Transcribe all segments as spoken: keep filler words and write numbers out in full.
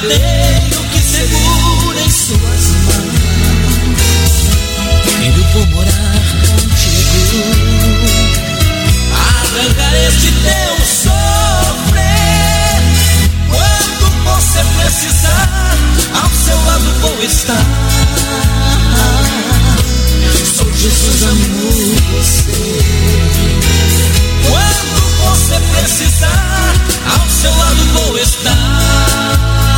madeiro que segura em suas mãos. Filho, vou morar contigo, arrancar este teu sofrer. Quando você precisar, ao seu lado vou estar. Sou Jesus, amo você. Quando você precisar, ao seu lado vou estar.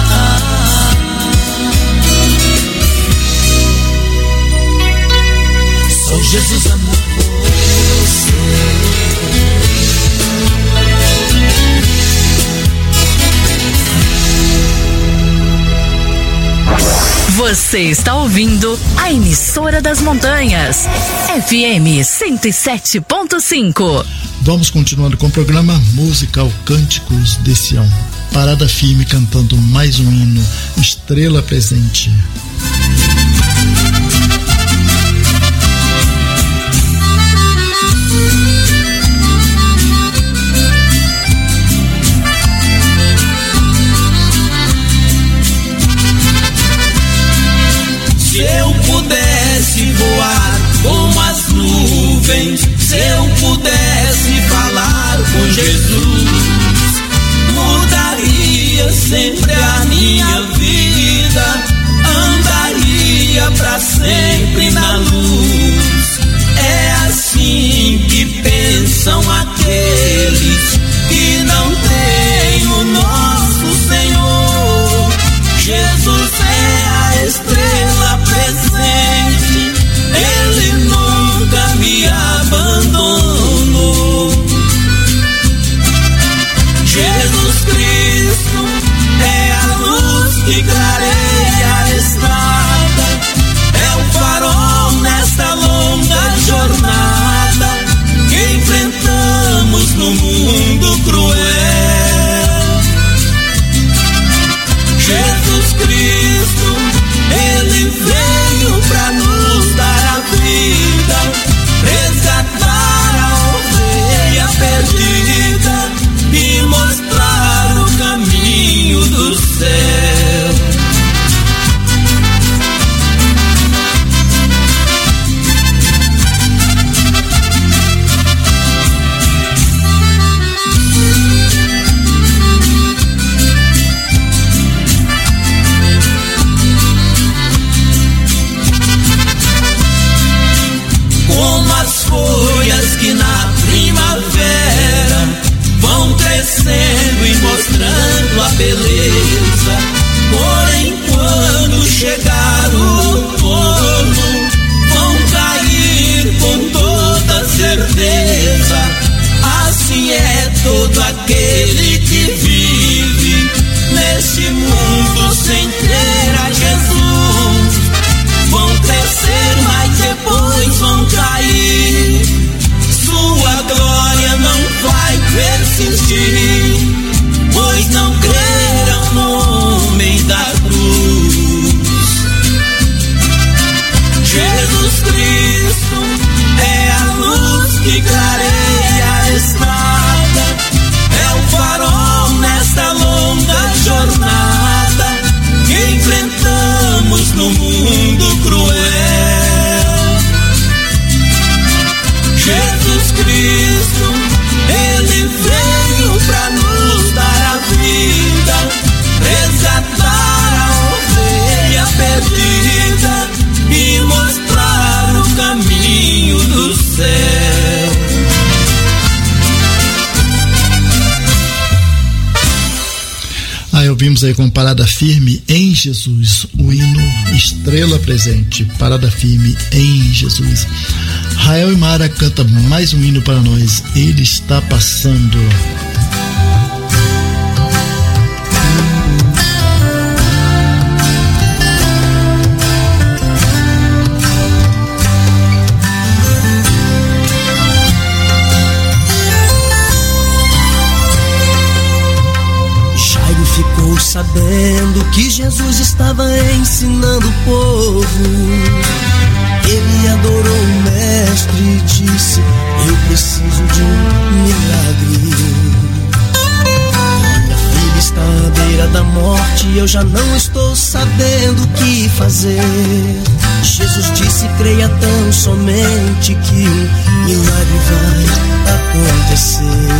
Sou Jesus, amo você. Você está ouvindo a emissora das montanhas, F M cento e sete ponto cinco. Vamos continuando com o programa musical Cânticos de Sião. Parada firme cantando mais um hino, Estrela Presente. Se eu pudesse voar como as nuvens, se eu pudesse falar com Jesus, mudaria sempre a minha vida, andaria pra sempre na luz. É assim que pensam aqueles que não têm o nosso Senhor. Jesus é a estrela presente, Ele nunca me abandonou. Jesus Cristo é a luz que clareia a estrada, é o farol nesta longa jornada que enfrentamos no mundo cruel. Jesus Cristo, Ele veio pra nos dar a vida, resgatar a ovelha perdida e mostrar o caminho do céu. Como as folhas que na primavera vão crescendo e mostrando a beleza, porém quando chegar o outono vão cair com toda certeza. Assim é todo aquele que vive neste mundo sem ter a Jesus. Vão crescer, mas depois vão cair. Sua glória não vai persistir, pois não creram no homem da cruz. Jesus Cristo é a luz que clareia a estrada, é o farol nesta longa jornada que enfrentamos no mundo cruel. Jesus Cristo, Ele veio pra nos dar a vida, resgatar a ovelha perdida e mostrar o caminho do céu. Aí ouvimos aí com Parada Firme em Jesus, o hino Estrela Presente. Parada Firme em Jesus. Rael e Mara canta mais um hino para nós, Ele Está Passando. Ficou sabendo que Jesus estava ensinando o povo. Ele adorou o mestre e disse: eu preciso de um milagre. Minha filha está à beira da morte, eu já não estou sabendo o que fazer. Jesus disse, creia tão somente que um milagre vai acontecer.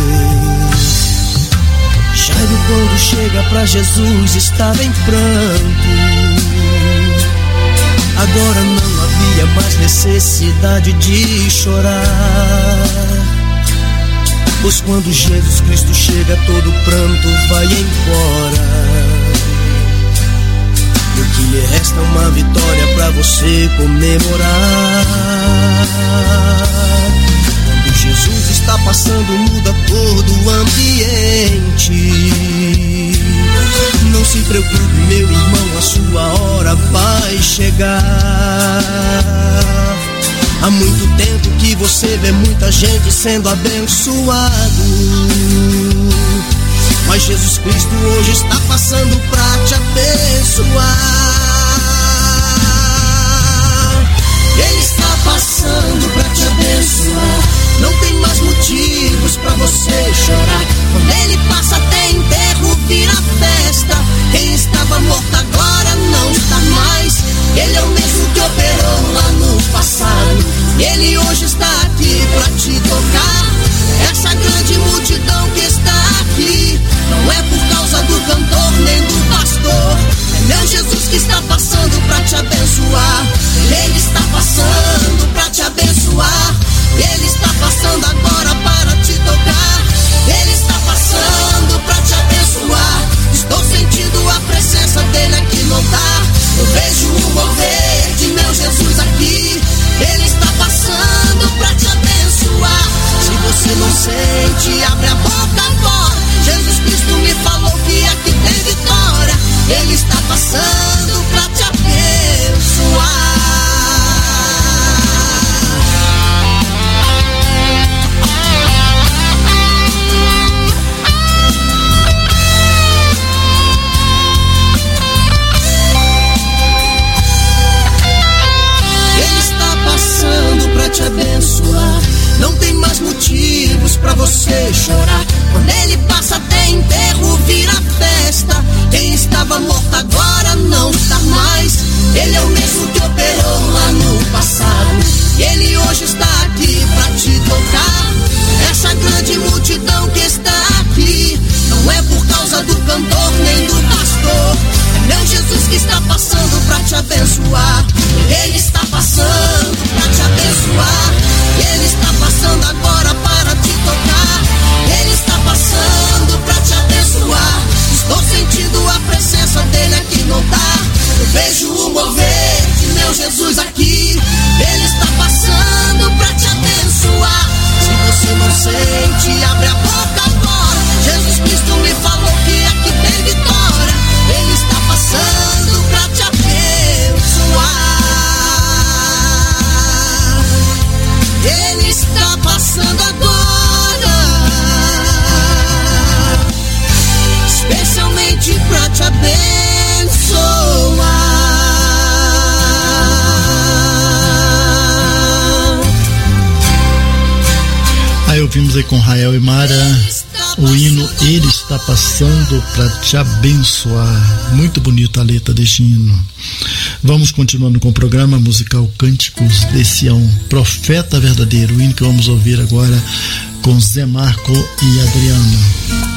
Jairo, quando chega pra Jesus, estava em pranto. Agora não havia mais necessidade de chorar, pois quando Jesus Cristo chega, todo pranto vai embora. E o que lhe resta é uma vitória pra você comemorar. Quando Jesus está passando, muda todo o ambiente. Não se preocupe, meu irmão, a sua hora vai chegar. Há muito tempo que você vê muita gente sendo abençoado, mas Jesus Cristo hoje está passando pra te abençoar. Ele está passando pra te abençoar. Não tem mais motivos pra você chorar. Quando ele passa até enterro vira festa. Quem estava morto agora não está mais. Ele é o mesmo que operou lá no passado. Ele hoje está aqui pra te tocar. Essa grande multidão que está aqui não é por causa do cantor nem do pastor. É meu Jesus que está passando pra te abençoar. Ele está passando pra te abençoar. Ele está passando agora para te tocar. Ele está passando pra te abençoar. Estou sentindo a presença dele aqui no altar. Eu vejo o mover de meu Jesus aqui. Ele está passando pra te abençoar. Se você não sente, abre a boca agora. Jesus Cristo me falou que aqui tem vitória. Ele está passando pra te abençoar. Pra te abençoar. Não tem mais motivos pra você chorar. Quando ele passa até enterro vira festa. Quem estava morto agora não está mais. Ele é o mesmo que operou lá no passado. E ele hoje está aqui pra te tocar. Essa grande multidão que está aqui não é por causa do cantor nem do pastor. É meu Jesus que está passando pra te abençoar. Ele está passando pra te abençoar. Ele está passando agora para te tocar. Ele está passando pra te abençoar. Estou sentindo a presença dele aqui no altar. Eu vejo o mover de meu Jesus aqui. Ele está passando pra te abençoar. Se você não sente, abre a boca agora. Jesus Cristo me falou que aqui tem vitória. Ele está passando pra te abençoar. Ele está passando agora, especialmente pra te abençoar. Aí ouvimos aí com Rael e Mara o hino Ele Está Passando Pra Te Abençoar. Muito bonita a letra deste hino. Vamos continuando com o programa musical Cânticos de Sião, Profeta Verdadeiro, o hino que vamos ouvir agora com Zé Marco e Adriano.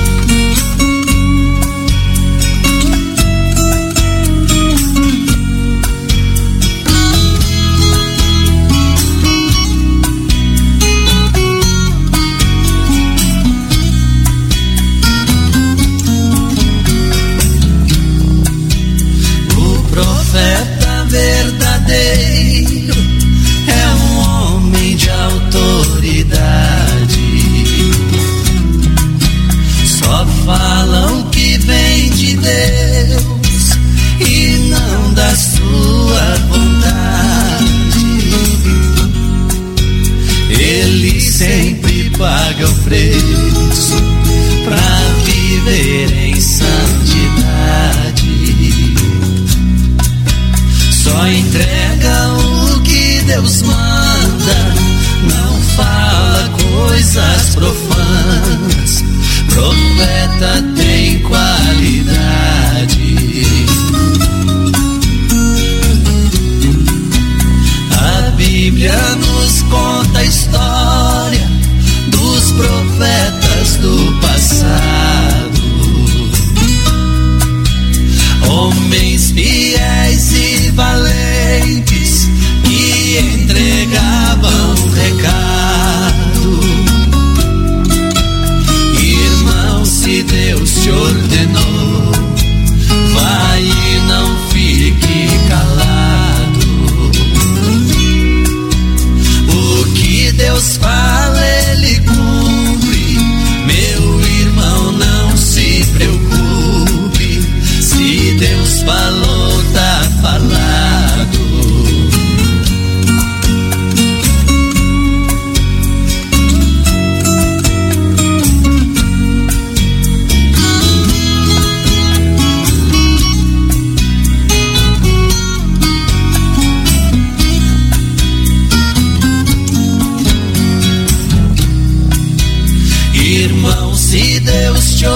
Verdadeiro é um homem de autoridade. Só falam que vem de Deus e não da sua vontade. Ele sempre paga o preço pra viver em santidade. Só entrega o que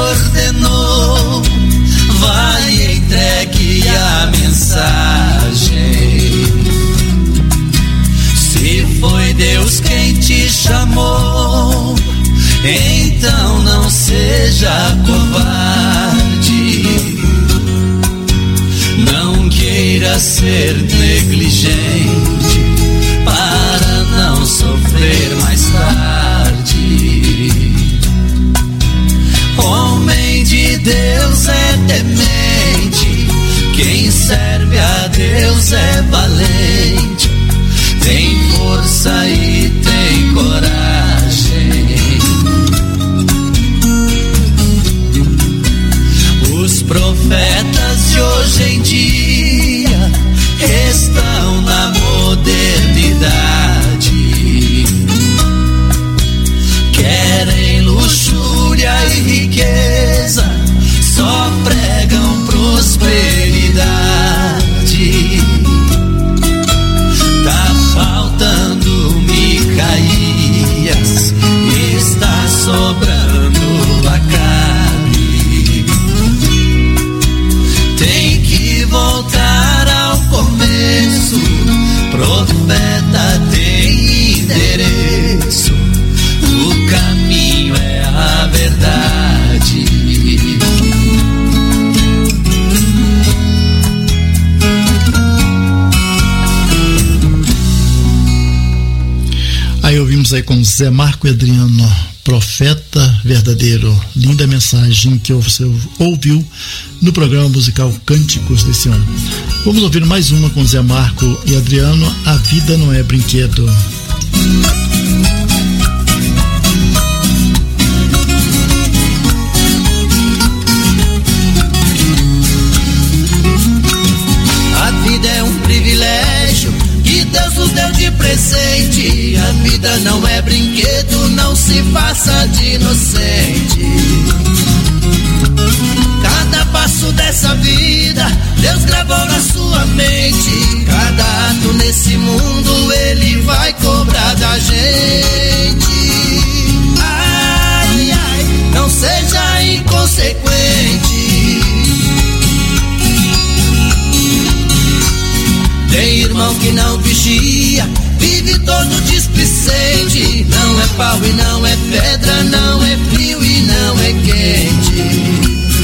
ordenou, vai e entregue a mensagem. Se foi Deus quem te chamou, então não seja covarde. Não queira ser negligente para não sofrer mais tarde. Homem de Deus é temente, quem serve a Deus é valente, tem força e tem coragem. Os profetas de hoje em dia estão na modernidade, querem luxúria e riqueza, só pregam prosperidade. Tá faltando Micaías, está sobrando Acabe. Tem que voltar ao começo, profeta tem endereço, o caminho é a verdade. Aí ouvimos aí com Zé Marco e Adriano, Profeta Verdadeiro. Linda mensagem que você ouviu no programa musical Cânticos desse ano. Vamos ouvir mais uma com Zé Marco e Adriano, A Vida Não É Brinquedo. A vida é um privilégio que Deus nos deu de presente. A vida não é brinquedo, não se faça de inocente. Cada passo dessa vida Deus gravou na sua mente. Cada ato nesse mundo Ele vai cobrar da gente. Ai, ai, não seja inconsequente. Tem irmão que não vigia, vive todo displicente. Não é pau e não é pedra, não é frio e não é quente.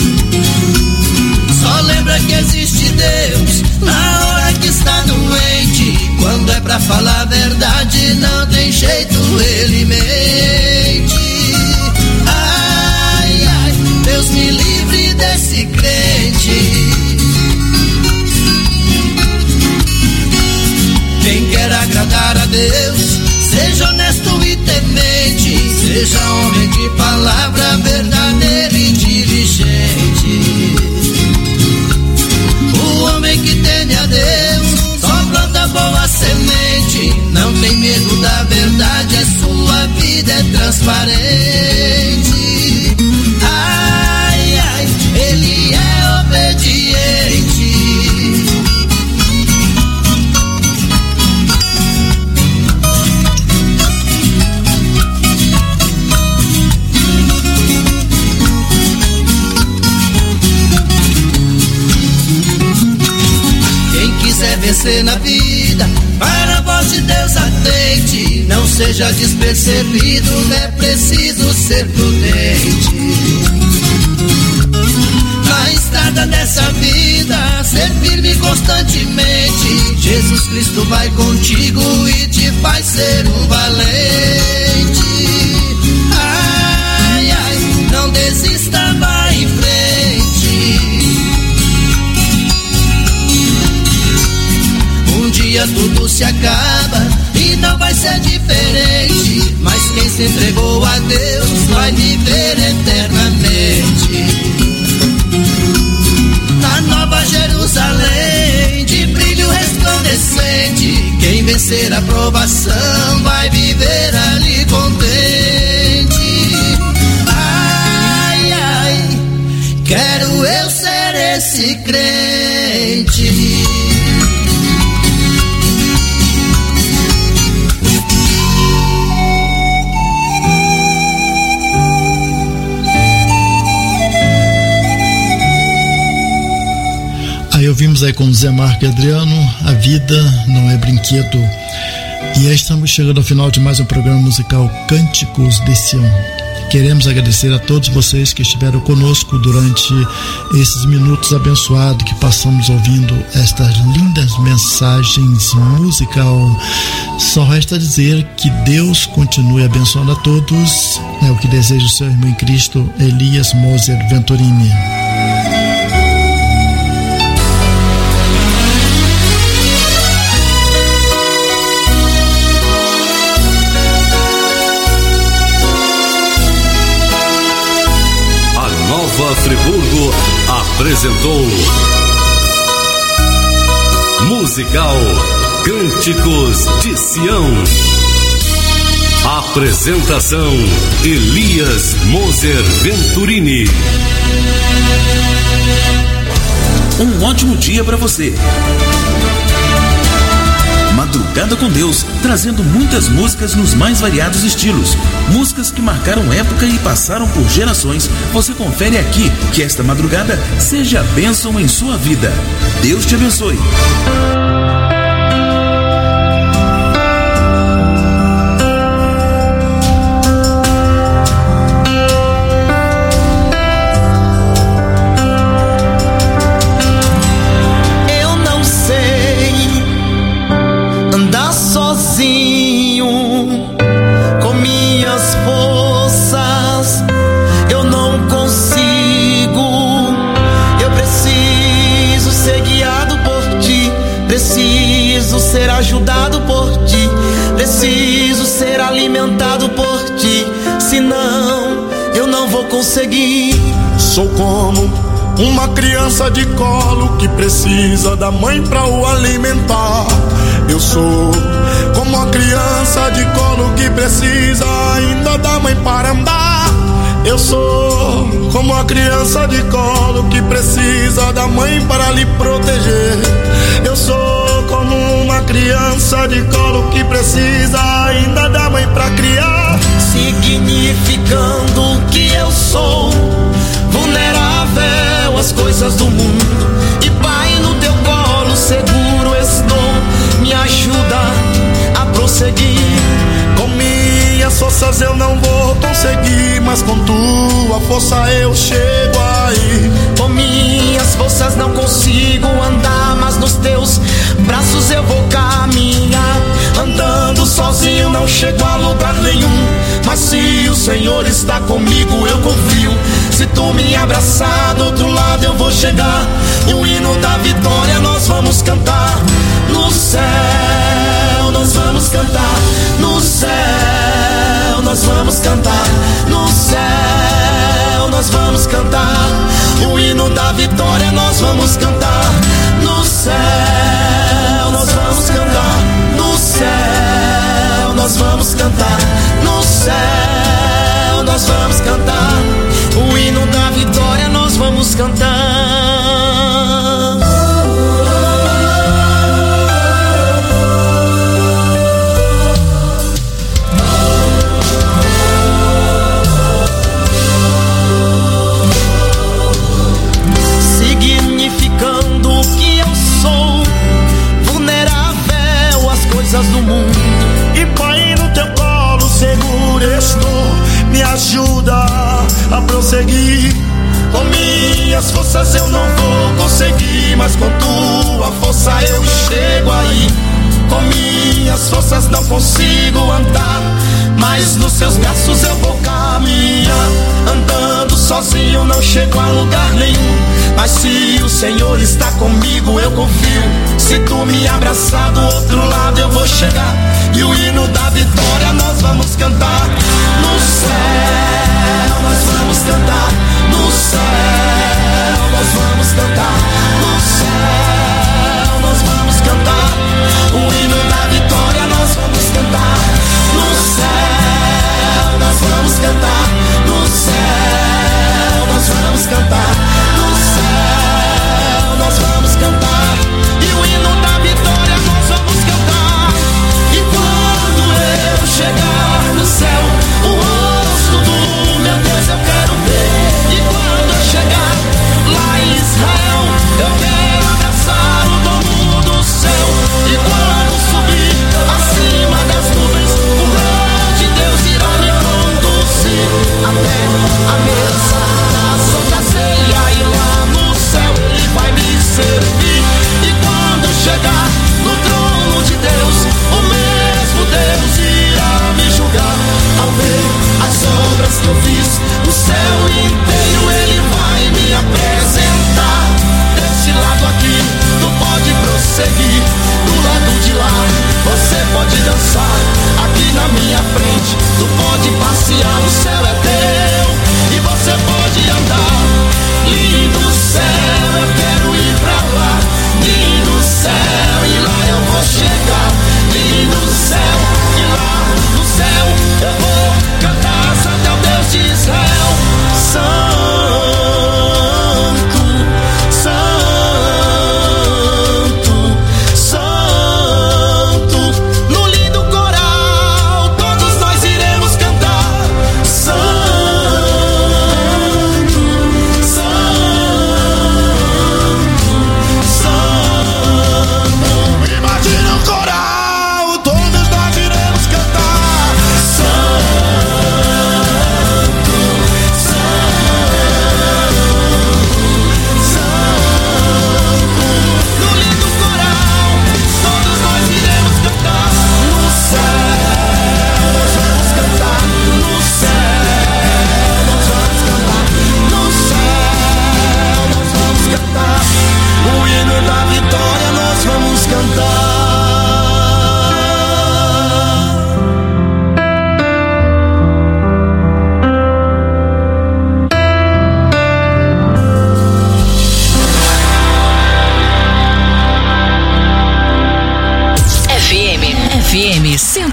Só lembra que existe Deus na hora que está doente. Quando é pra falar a verdade, não tem jeito, Ele mente. Ai, ai, Deus me livre desse crente. Quem quer agradar a Deus, seja honesto e temente, seja homem de palavra verdadeiro e diligente. O homem que teme a Deus só planta boa semente, não tem medo da verdade, a sua vida é transparente. Ai, ai, ele é obediente. Vencer na vida, para a voz de Deus atente, não seja despercebido, é preciso ser prudente. Na estrada dessa vida, ser firme constantemente, Jesus Cristo vai contigo e te faz ser um valente. Ai, ai, não desista, vai em frente. Um dia tudo se acaba e não vai ser diferente, mas quem se entregou a Deus vai viver eternamente. Na Nova Jerusalém, de brilho resplandecente, quem vencer a provação vai viver ali contente. Ai, ai, quero eu ser esse crente. Aí ouvimos aí com Zé Marco e Adriano, A Vida Não É Brinquedo. E aí estamos chegando ao final de mais um programa musical Cânticos de Sião. Queremos agradecer a todos vocês que estiveram conosco durante esses minutos abençoados que passamos ouvindo estas lindas mensagens musical. Só resta dizer que Deus continue abençoando a todos. É o que deseja o seu irmão em Cristo, Elias Moser Venturini. Nova Friburgo apresentou Musical Cânticos de Sião. Apresentação Elias Moser Venturini. Um ótimo dia para você. Madrugada com Deus, trazendo muitas músicas nos mais variados estilos. Músicas que marcaram época e passaram por gerações. Você confere aqui. Que esta madrugada seja bênção em sua vida. Deus te abençoe. Ser ajudado por ti, preciso ser alimentado por ti, senão eu não vou conseguir. Sou como uma criança de colo que precisa da mãe pra o alimentar. Eu sou como uma criança de colo que precisa ainda da mãe para andar. Eu sou como uma criança de colo que precisa da mãe para lhe proteger. Eu sou como uma criança de colo que precisa ainda da mãe pra criar. Significando que eu sou vulnerável às coisas do mundo. E Pai, no teu colo seguro estou. Me ajuda a prosseguir. Com minhas forças eu não vou conseguir, mas com tua força eu chego aí. Com minhas forças não consigo andar, mas nos teus braços eu vou caminhar. Andando sozinho não chego a lugar nenhum, mas se o Senhor está comigo eu confio. Se tu me abraçar do outro lado eu vou chegar. E o hino da vitória nós vamos cantar. No céu nós vamos cantar. No céu nós vamos cantar. No céu nós vamos cantar. O hino da vitória nós vamos cantar. No céu nós vamos cantar. No céu nós vamos cantar. No céu nós vamos cantar. O hino da vitória nós vamos cantar. Do mundo. E Pai, no teu colo seguro estou. Me ajuda a prosseguir. Com minhas forças eu não vou conseguir, mas com tua força eu chego aí. Com minhas forças não consigo andar, mas nos seus braços eu vou caminhar. Andando sozinho não chego a lugar nenhum, mas se o Senhor está comigo eu confio. Se tu me abraçar do outro lado eu vou chegar. E o hino da vitória nós vamos cantar. No céu nós vamos cantar. No céu nós vamos cantar. No céu nós vamos cantar. O hino da vitória nós vamos cantar. No céu nós vamos cantar. No céu nós vamos cantar. No céu nós vamos cantar. E o hino da vitória nós vamos cantar. E quando eu chegar no céu, o rosto do meu Deus eu quero ver. E quando eu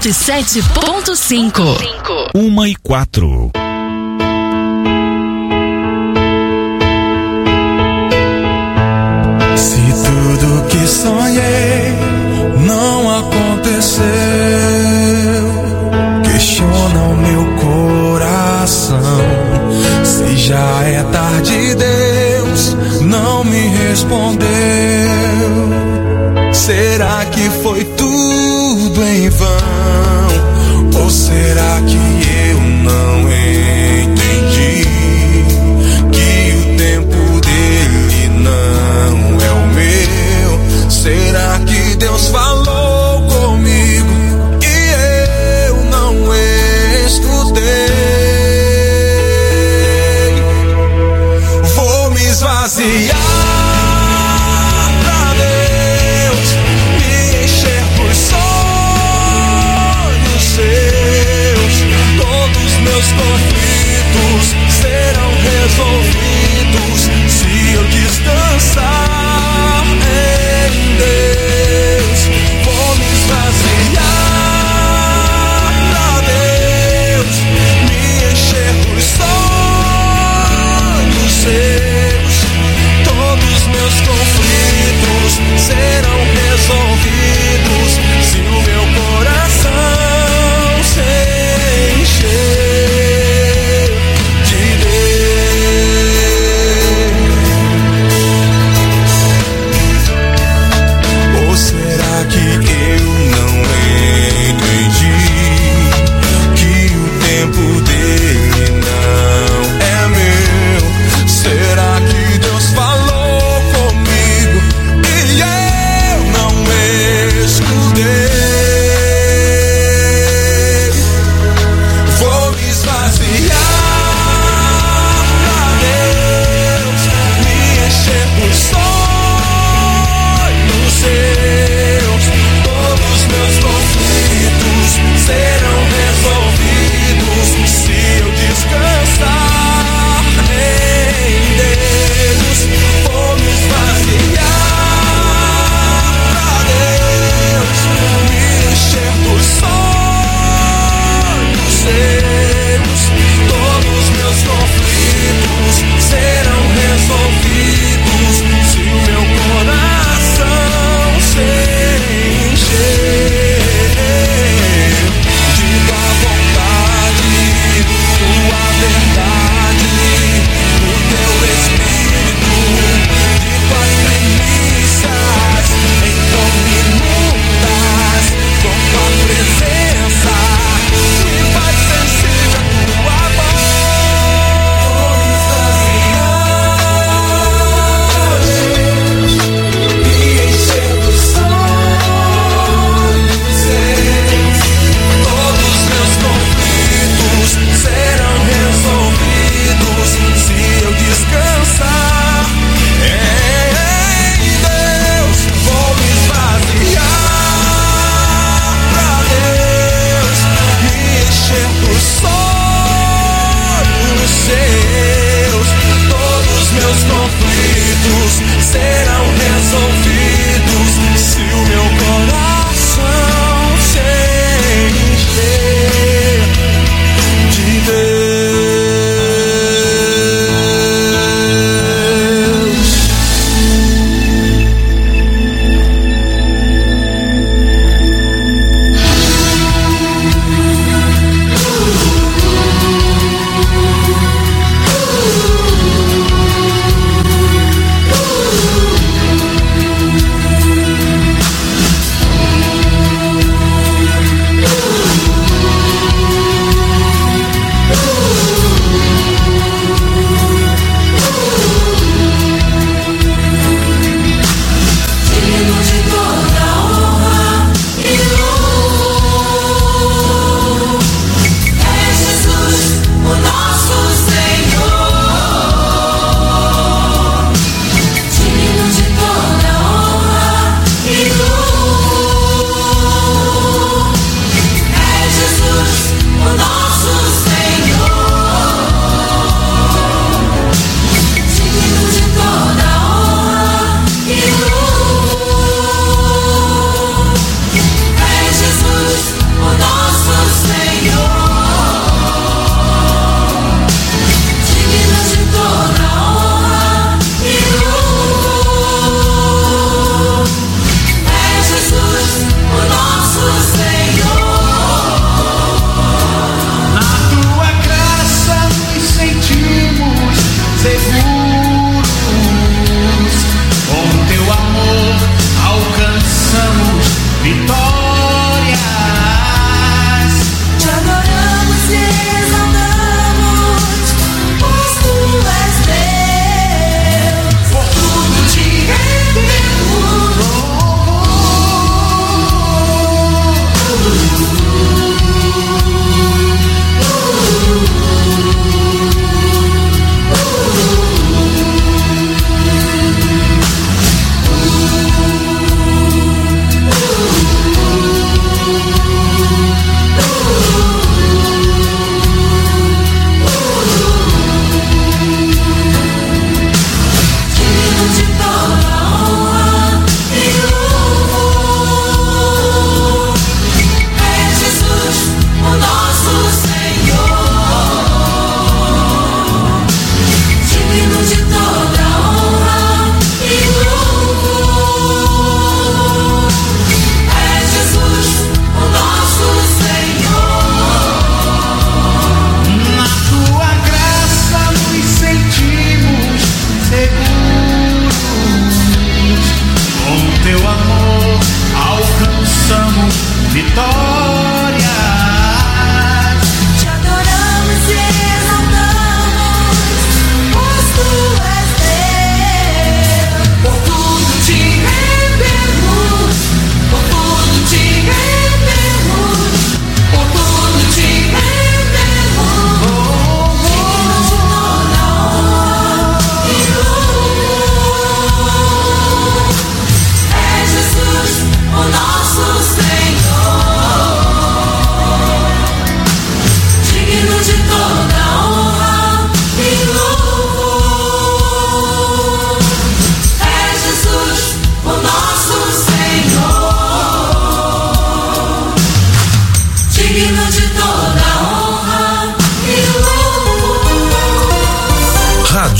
cento e sete ponto cinco. Uma e quatro. Se tudo que sonhei não aconteceu, questiona o meu coração. Se já é tarde, Deus não me respondeu. Será que foi tudo em vão? Ou será que eu não entendi que o tempo dele não é o meu? Será que Deus falou comigo e eu não escutei? Vou me esvaziar pra Deus me encher por sonhos seus. Todos meus conflitos serão resolvidos se eu descansar em Deus. Vou me esvaziar pra Deus me encher por sonhos seus. Todos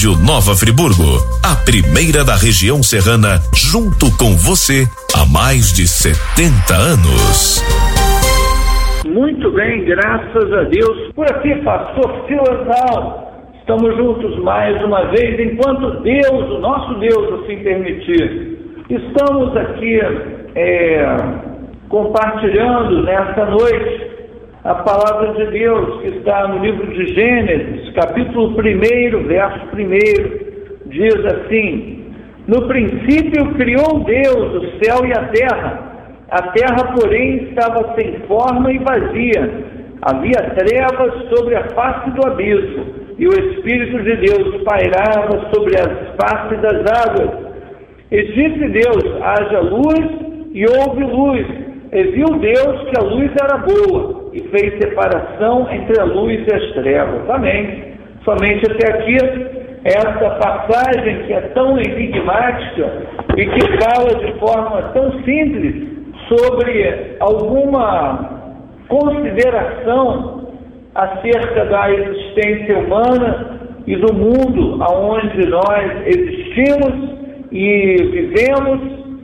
Rádio Nova Friburgo, a primeira da região serrana, junto com você há mais de setenta anos. Muito bem, graças a Deus. Por aqui, pastor Silasal. Estamos juntos mais uma vez, enquanto Deus, o nosso Deus, assim permitir. Estamos aqui é, compartilhando nesta noite a palavra de Deus que está no livro de Gênesis, capítulo primeiro, verso primeiro, diz assim: no princípio criou Deus o céu e a terra. A terra, porém, estava sem forma e vazia. Havia trevas sobre a face do abismo, e o Espírito de Deus pairava sobre as faces das águas. E disse Deus: haja luz, e houve luz. E viu Deus que a luz era boa, e fez separação entre a luz e as trevas. Amém. Somente até aqui, essa passagem que é tão enigmática e que fala de forma tão simples sobre alguma consideração acerca da existência humana e do mundo aonde nós existimos e vivemos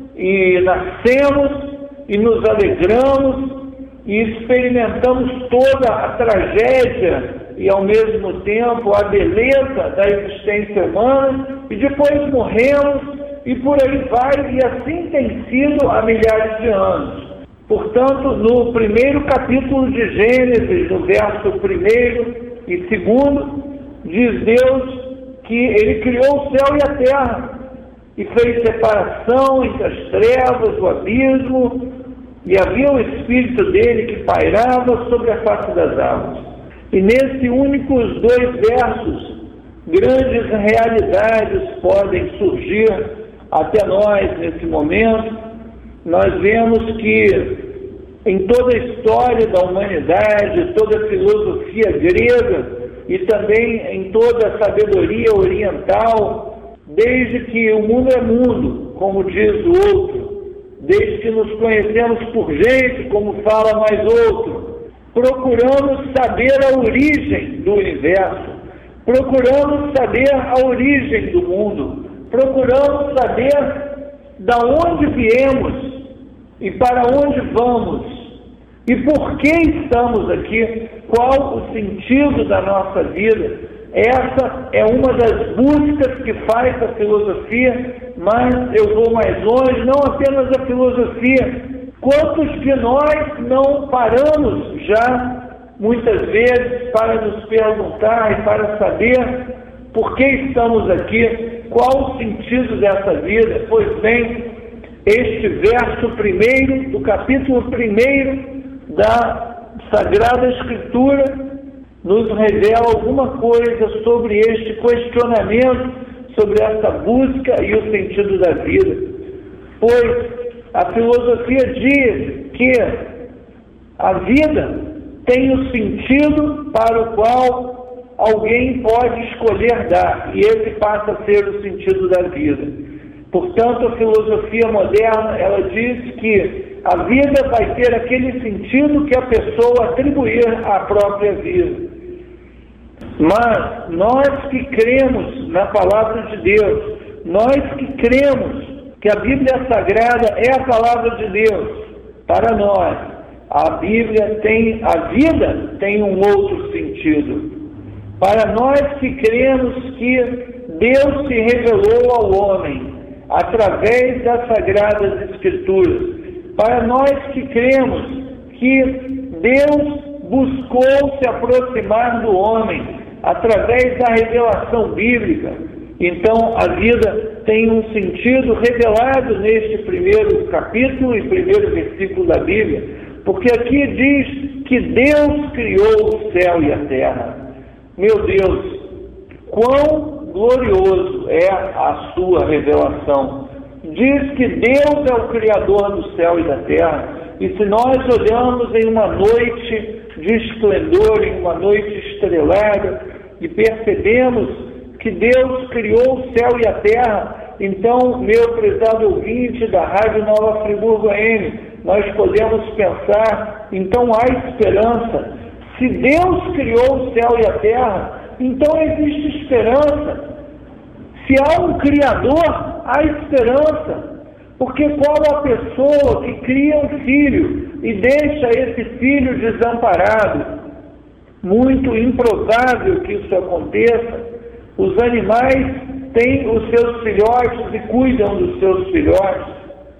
e nascemos e nos alegramos e experimentamos toda a tragédia e ao mesmo tempo a beleza da existência humana, e depois morremos e por aí vai, e assim tem sido há milhares de anos. Portanto, no primeiro capítulo de Gênesis, no verso primeiro e segundo, diz Deus que Ele criou o céu e a terra, e fez separação entre as trevas, o abismo, e havia o Espírito dele que pairava sobre a face das águas. E nesse únicos dois versos, grandes realidades podem surgir até nós nesse momento. Nós vemos que em toda a história da humanidade, toda a filosofia grega e também em toda a sabedoria oriental, desde que o mundo é mundo, como diz o outro, desde que nos conhecemos por gente, como fala mais outro, procuramos saber a origem do universo, procuramos saber a origem do mundo, procuramos saber da onde viemos e para onde vamos e por que estamos aqui, qual o sentido da nossa vida. Essa é uma das buscas que faz a filosofia, mas eu vou mais longe, não apenas a filosofia. Quantos de nós não paramos já, muitas vezes, para nos perguntar e para saber por que estamos aqui, qual o sentido dessa vida? Pois bem, este verso primeiro, do capítulo primeiro da Sagrada Escritura, nos revela alguma coisa sobre este questionamento, sobre essa busca e o sentido da vida. Pois a filosofia diz que a vida tem o sentido para o qual alguém pode escolher dar, e esse passa a ser o sentido da vida. Portanto, a filosofia moderna, ela diz que a vida vai ter aquele sentido que a pessoa atribuir à própria vida. Mas nós que cremos na palavra de Deus, nós que cremos que a Bíblia Sagrada é a palavra de Deus, para nós, a Bíblia tem, a vida tem um outro sentido. Para nós que cremos que Deus se revelou ao homem através das Sagradas Escrituras, para nós que cremos que Deus buscou se aproximar do homem através da revelação bíblica, então a vida tem um sentido revelado neste primeiro capítulo e primeiro versículo da Bíblia, porque aqui diz que Deus criou o céu e a terra. Meu Deus, quão glorioso é a sua revelação. Diz que Deus é o Criador do céu e da terra, e se nós olhamos em uma noite de esplendor, em uma noite estrelada, e percebemos que Deus criou o céu e a terra, então, meu prezado ouvinte da Rádio Nova Friburgo A M, nós podemos pensar, então há esperança. Se Deus criou o céu e a terra, então existe esperança. Se há um Criador, há esperança. Porque qual a pessoa que cria um filho e deixa esse filho desamparado? Muito improvável que isso aconteça. Os animais têm os seus filhotes e cuidam dos seus filhotes.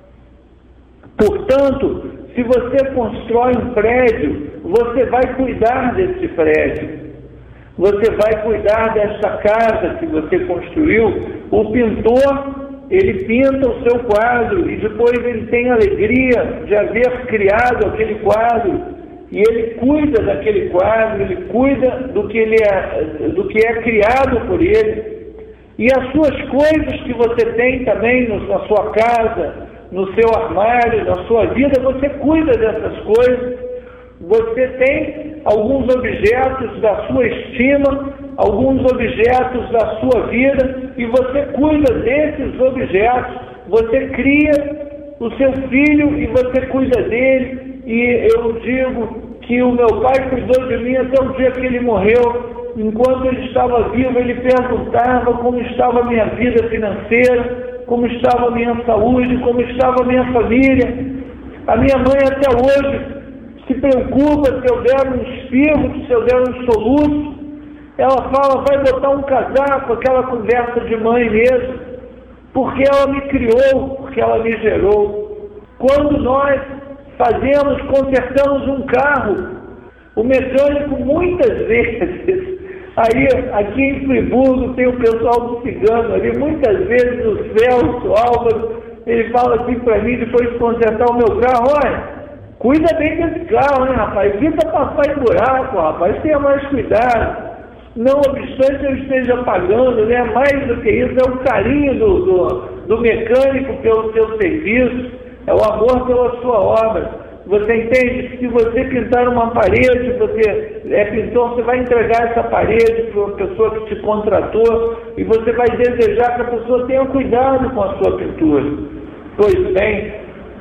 Portanto, se você constrói um prédio, você vai cuidar desse prédio. Você vai cuidar desta casa que você construiu. O pintor, ele pinta o seu quadro e depois ele tem a alegria de haver criado aquele quadro. E ele cuida daquele quadro, ele cuida do que, ele é, do que é criado por ele. E as suas coisas que você tem também na sua casa, no seu armário, na sua vida, você cuida dessas coisas. Você tem alguns objetos da sua estima, alguns objetos da sua vida, e você cuida desses objetos. Você cria o seu filho e você cuida dele. E eu digo que o meu pai cuidou de mim até o dia que ele morreu. Enquanto ele estava vivo, ele perguntava como estava a minha vida financeira, como estava a minha saúde, como estava a minha família. A minha mãe até hoje se preocupa se eu der um espirro, se eu der um soluço. Ela fala, vai botar um casaco, aquela conversa de mãe mesmo, porque ela me criou, porque ela me gerou. Quando nós fazemos, consertamos um carro, o mecânico muitas vezes, aí aqui em Friburgo tem o pessoal do cigano ali, muitas vezes o Celso, o Álvaro, ele fala assim para mim, depois de consertar o meu carro, olha, cuida bem desse carro, hein, rapaz, evita passar em buraco, rapaz, tenha mais cuidado. Não obstante eu esteja pagando, né, mais do que isso, é o carinho do, do, do mecânico pelo seu serviço, é o amor pela sua obra. Você entende que se você pintar uma parede, você é pintor, você vai entregar essa parede para uma pessoa que te contratou e você vai desejar que a pessoa tenha cuidado com a sua pintura. Pois bem,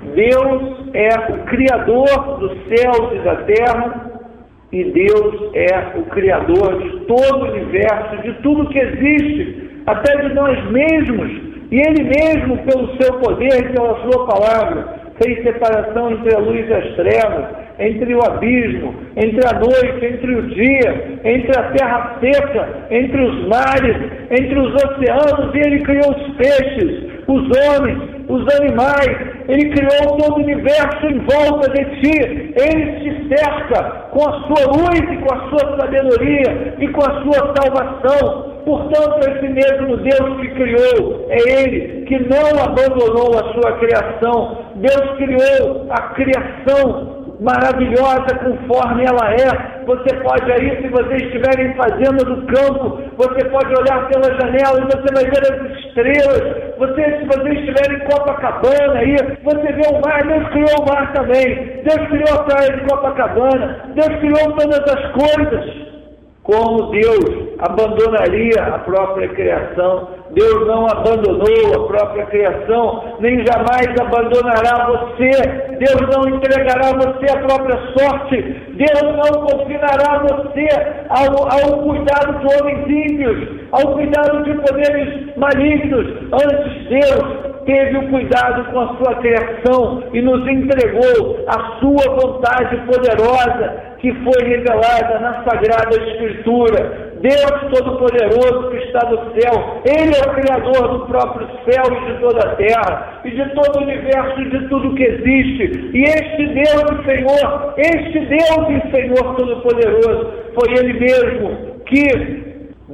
Deus é o Criador dos céus e da terra e Deus é o Criador de todo o universo, de tudo que existe, até de nós mesmos. E Ele mesmo, pelo seu poder e pela sua palavra, fez separação entre a luz e as trevas, entre o abismo, entre a noite, entre o dia, entre a terra seca, entre os mares, entre os oceanos, e Ele criou os peixes, os homens, os animais, Ele criou todo o universo em volta de ti. Ele te cerca com a sua luz e com a sua sabedoria e com a sua salvação. Portanto, esse mesmo Deus que criou, é Ele que não abandonou a sua criação. Deus criou a criação maravilhosa conforme ela é. Você pode aí, se vocês estiverem fazendo do campo, você pode olhar pela janela e você vai ver as estrelas. Você, se vocês estiverem em Copacabana aí, você vê o mar. Deus criou o mar também. Deus criou a praia de Copacabana. Deus criou todas as coisas. Como Deus abandonaria a própria criação? Deus não abandonou a própria criação, nem jamais abandonará você. Deus não entregará você à própria sorte. Deus não confinará você ao, ao cuidado de homens ímpios, ao cuidado de poderes malignos. Antes, Deus teve o cuidado com a sua criação e nos entregou a sua vontade poderosa, que foi revelada na Sagrada Escritura. Deus Todo-Poderoso que está no céu, Ele é o Criador do próprio céu e de toda a terra, e de todo o universo e de tudo que existe. E este Deus e Senhor, este Deus e Senhor Todo-Poderoso, foi Ele mesmo que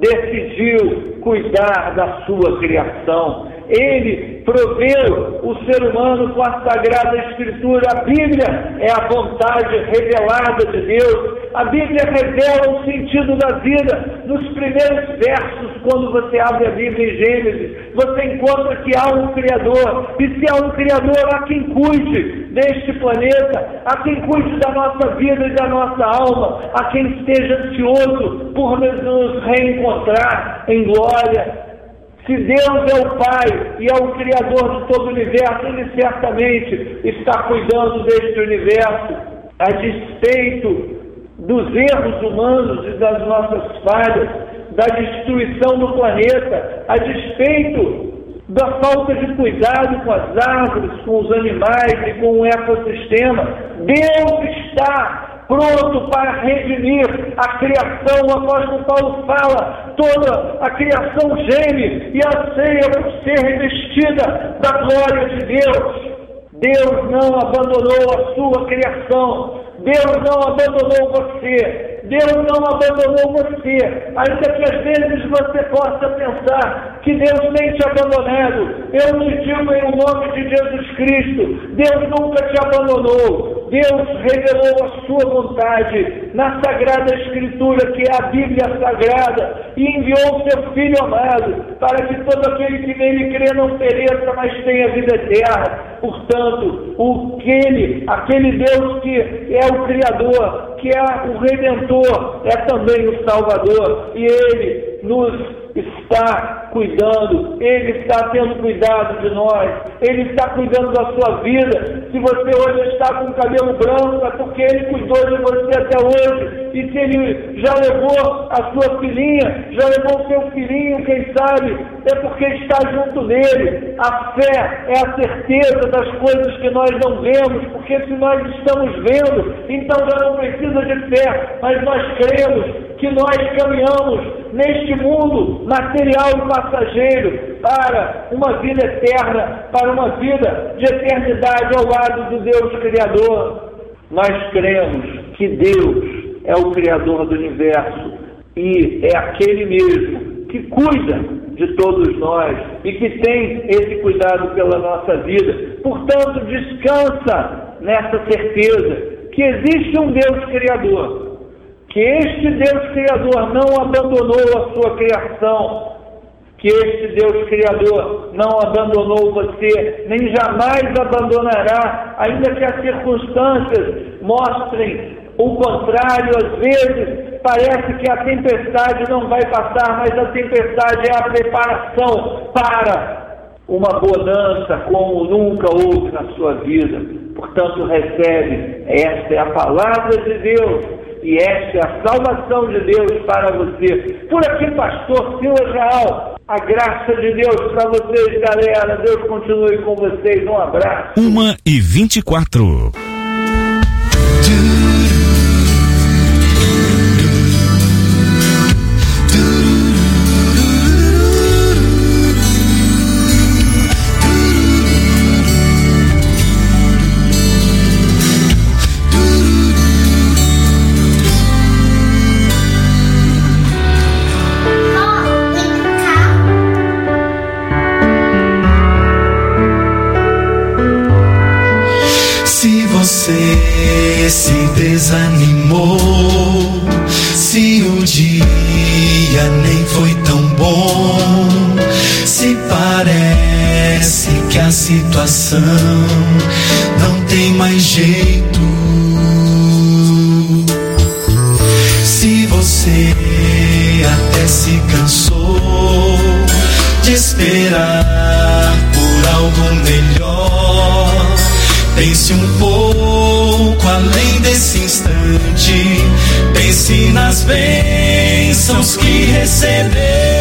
decidiu cuidar da sua criação. Ele proveu o ser humano com a Sagrada Escritura. A Bíblia é a vontade revelada de Deus. A Bíblia revela o sentido da vida. Nos primeiros versos, quando você abre a Bíblia em Gênesis, você encontra que há um Criador. E se há um Criador, há quem cuide deste planeta, há quem cuide da nossa vida e da nossa alma, há quem esteja ansioso por nos reencontrar em glória. Se Deus é o Pai e é o Criador de todo o universo, Ele certamente está cuidando deste universo, a despeito dos erros humanos e das nossas falhas. da destruição do planeta, a despeito da falta de cuidado com as árvores, com os animais e com o ecossistema. Deus está pronto para redimir a criação. O apóstolo Paulo fala, toda a criação geme e anseia por ser revestida da glória de Deus. Deus não abandonou a sua criação. Deus não abandonou você. Deus não abandonou você. Ainda que às vezes você possa pensar que Deus tem te abandonado, eu te digo em nome de Jesus Cristo, Deus nunca te abandonou. Deus revelou a sua vontade na Sagrada Escritura, que é a Bíblia Sagrada, e enviou seu Filho amado, para que todo aquele que nele crê não pereça, mas tenha vida eterna. Portanto, o aquele, aquele Deus que é o Criador, que é o Redentor, é também o Salvador, e Ele nos está cuidando, Ele está tendo cuidado de nós, Ele está cuidando da sua vida. Se você hoje está com o cabelo branco, é porque Ele cuidou de você até hoje, e se Ele já levou a sua filhinha, já levou o seu filhinho, quem sabe, é porque está junto dele. A fé é a certeza das coisas que nós não vemos, porque se nós estamos vendo, então já não precisa de fé, mas nós cremos que nós caminhamos neste mundo material e passageiro para uma vida eterna, para uma vida de eternidade ao lado do Deus Criador. Nós cremos que Deus é o Criador do universo e é aquele mesmo que cuida de todos nós e que tem esse cuidado pela nossa vida. Portanto, descansa nessa certeza que existe um Deus Criador, que este Deus Criador não abandonou a sua criação, que este Deus Criador não abandonou você, nem jamais abandonará, ainda que as circunstâncias mostrem o contrário. Às vezes parece que a tempestade não vai passar, mas a tempestade é a preparação para uma bonança como nunca houve na sua vida. Portanto, recebe, esta é a palavra de Deus e esta é a salvação de Deus para você. Por aqui, pastor Silas Real, a graça de Deus para vocês, galera. Deus continue com vocês. Um abraço. Uma e vinte e quatro. Você se desanimou, se o dia nem foi tão bom, se parece que a situação não tem mais jeito, se você até se cansou de esperar por algo melhor, pense um pouco além desse instante, pense nas bênçãos que recebeu.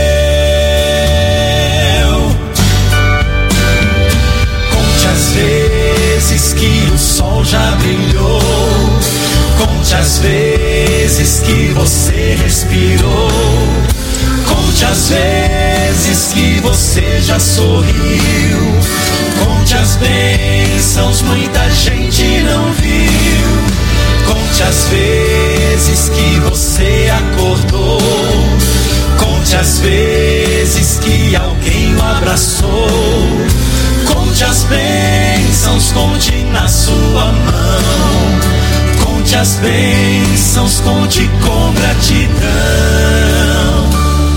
Conte as vezes que o sol já brilhou, conte as vezes que você respirou, conte as vezes que você já sorriu, conte as bênçãos, muita gente não viu. Conte as vezes que você acordou, conte as vezes que alguém o abraçou, conte as bênçãos, conte na sua mão, conte as bênçãos, conte com gratidão.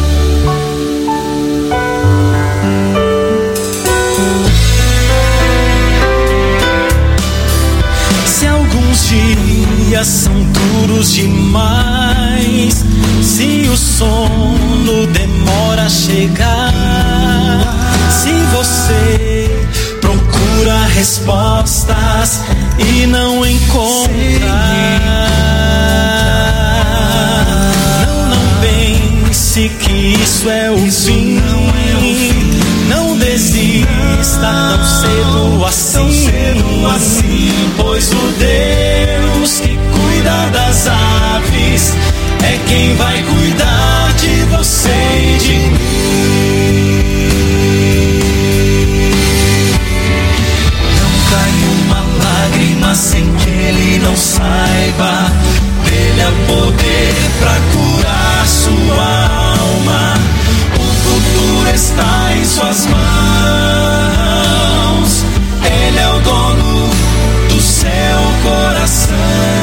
Dias são duros demais, se o sono demora a chegar, se você procura respostas e não encontra, não, não pense que isso é o fim. Não é o fim. Não desista tão cedo assim, tão cedo assim, pois o Deus que cuida das aves é quem vai cuidar de você e de mim. Não cai uma lágrima sem que ele não saiba. Ele é o poder pra curar sua alma. O futuro está em suas mãos. Ele é o dono do seu coração.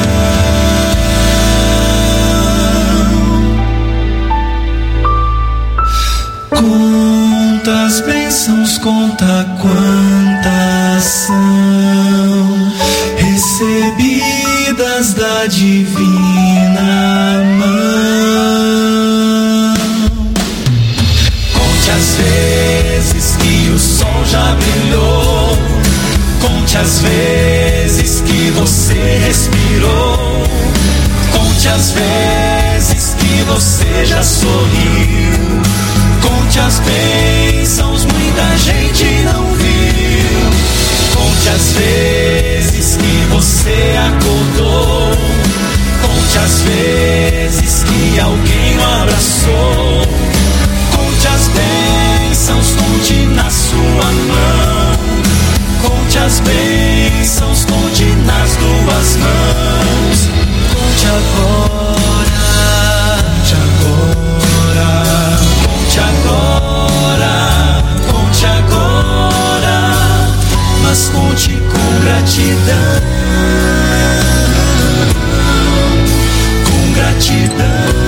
Conta as bênçãos, conta quantas são recebidas da divina mão. Conte as vezes que o sol já brilhou. Conte as vezes que você respirou. Conte as vezes que você já sorriu. Conte as bênçãos, muita gente não viu. Conte as vezes que você acordou. Conte as vezes que alguém o abraçou. Conte as bênçãos, conte na sua mão. Conte as bênçãos, conte nas duas mãos. Conte agora, conte agora, conte agora, conte agora, mas conte com gratidão, com gratidão.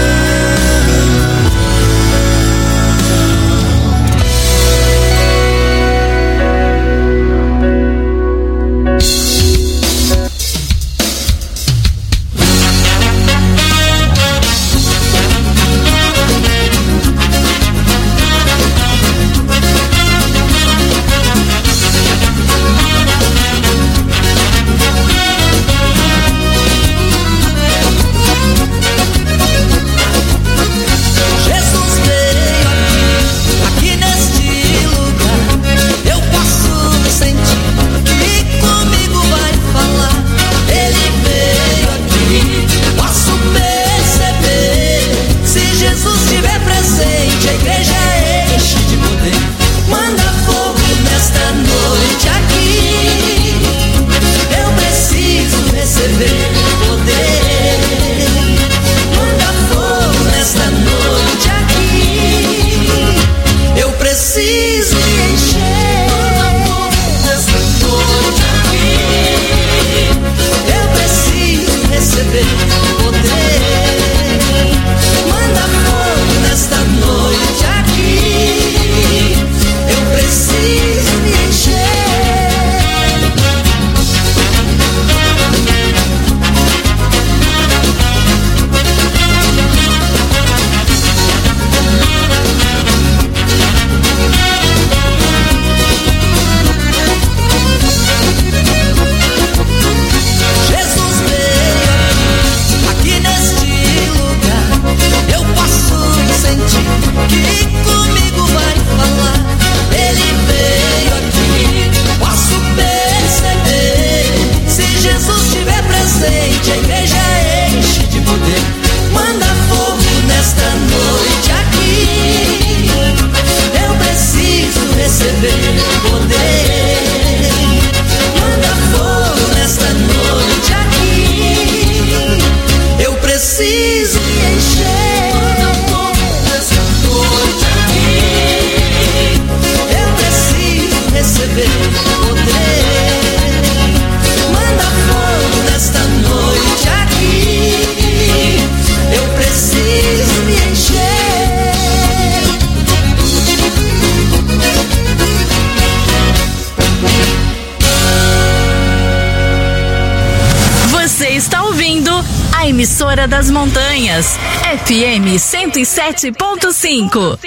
Emissora das Montanhas, F M cento e sete ponto cinco.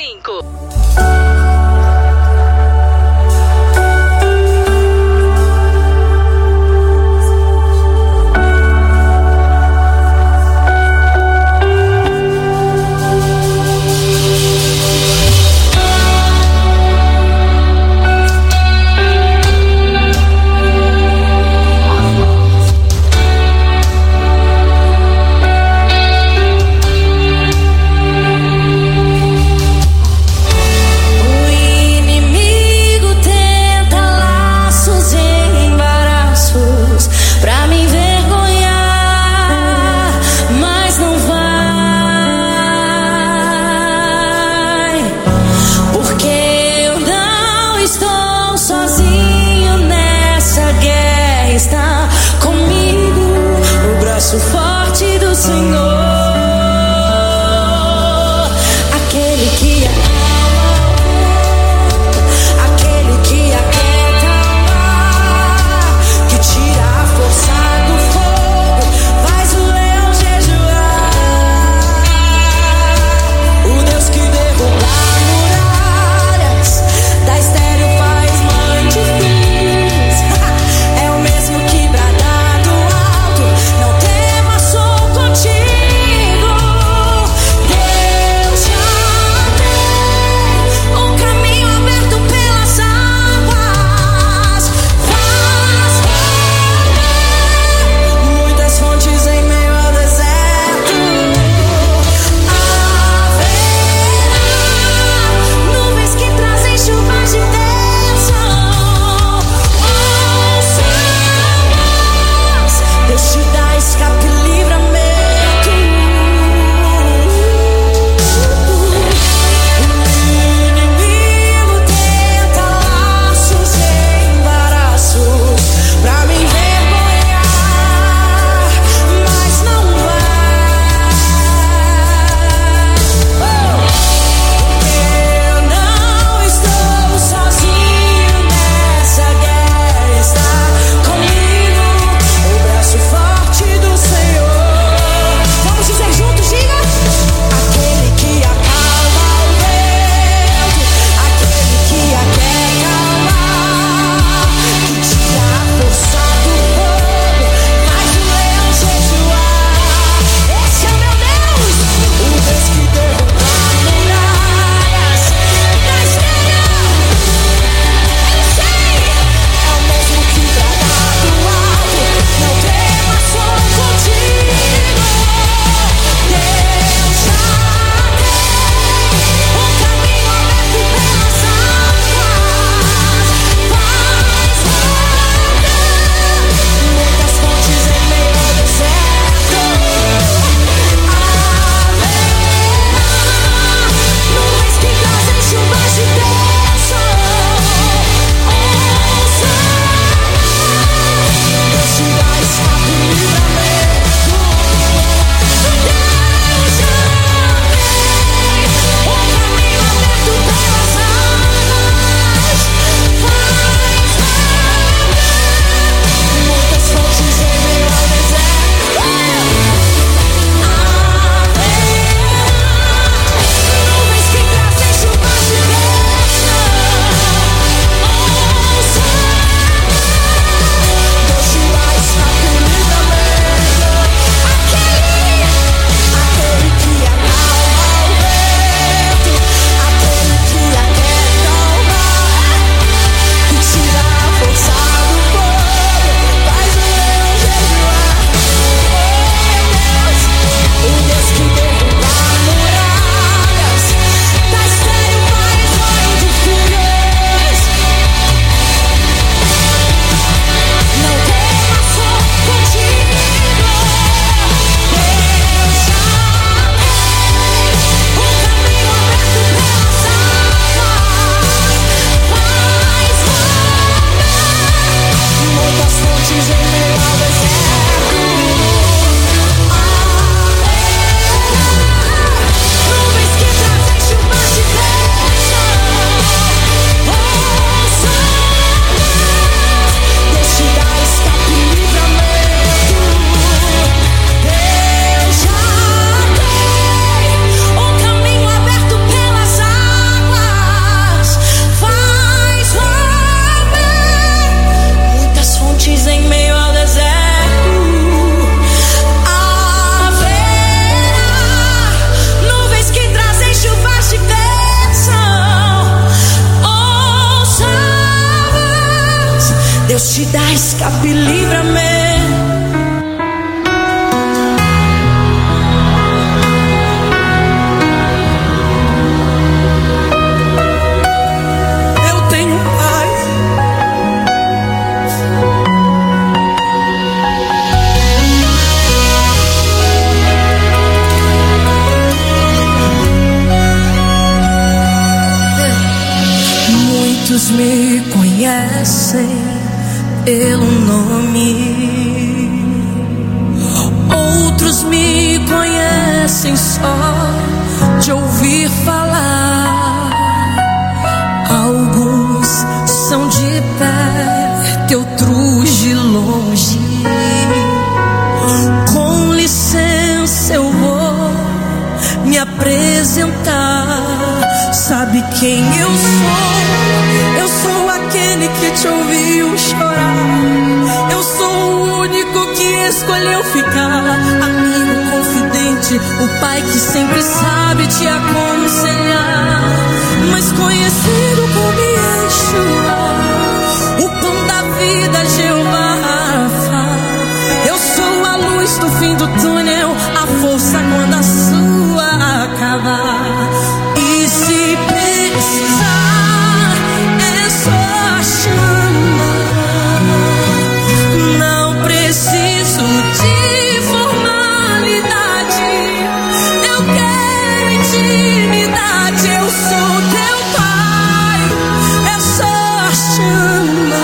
Deus te dá escape e livramento. Muitos me conhecem pelo nome, outros me conhecem só de ouvir falar. Alguns são de perto, outros de longe. Com licença eu vou me apresentar. Sabe quem eu sou? Eu sou aquele que te ouviu chorar. Eu sou o único que escolheu ficar. Amigo confidente, o pai que sempre sabe te aconselhar. Mas conhecido como Yeshua, o pão da vida, Jeová Rafa. Eu sou a luz do fim do túnel, a força quando a sua acabar. E se precisar, é só chamar. Não preciso de formalidade. Eu quero intimidade. Eu sou teu pai. É só chamar.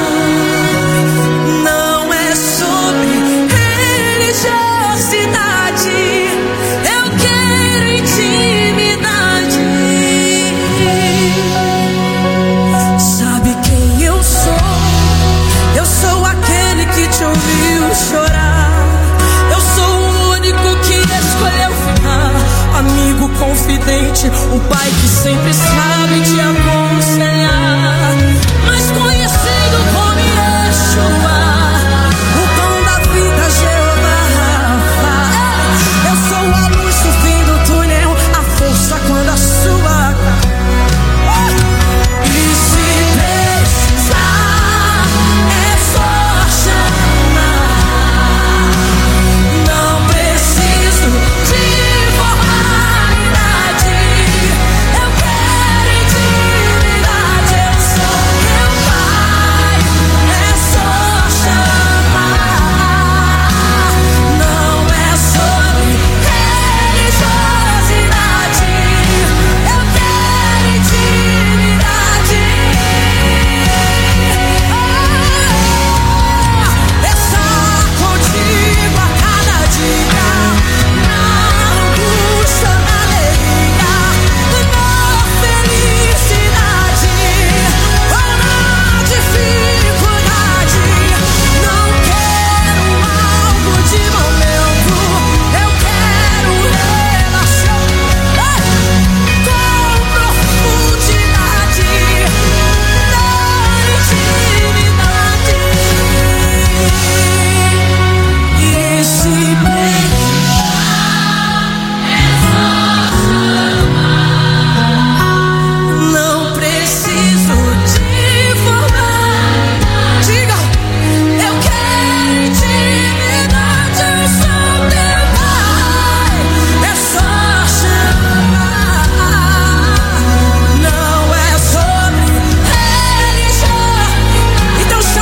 Não é sobre religiosidade. Eu quero intimidade. Sabe quem eu sou? Eu sou aquele que te ouviu chorar. Eu sou o único que escolheu ficar. Amigo confidente, o pai que sempre sabe te aconselhar.